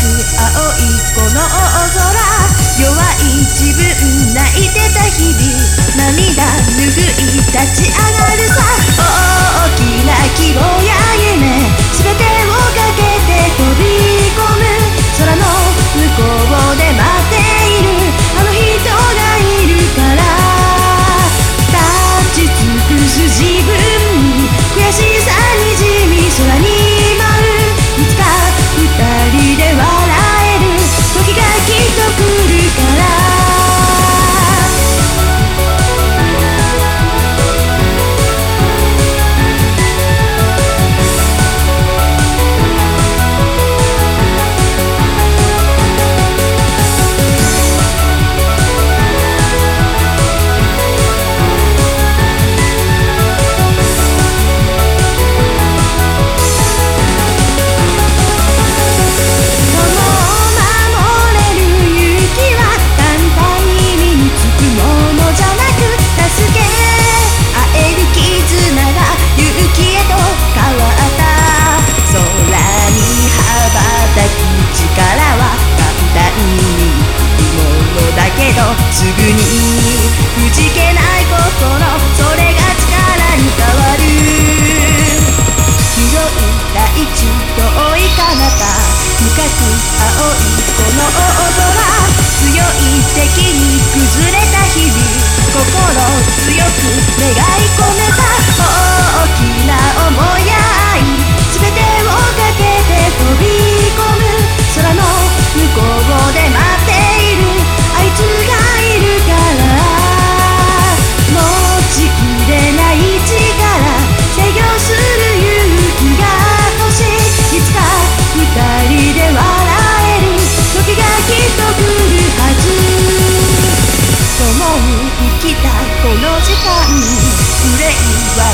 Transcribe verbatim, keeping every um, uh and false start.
青いこの大空、弱い自分泣いてた日々、涙拭い立ち上がるさ。大きな希望や夢、全てをかけて飛び込む。空の向こうで待っているあの人がいるから、立ち尽くす自分に悔しさにじみ空に舞う。いつか二人で笑える時がきっと来るから。すぐにくじけない心、それが力に変わる。広い大地、遠い彼方、深く青いこの大空、強い敵に崩れた日々、心強く願い込めた。大きな想いや愛、全てをかけて飛び込む。空の向こうで待っているあいつがこの時間、憂いは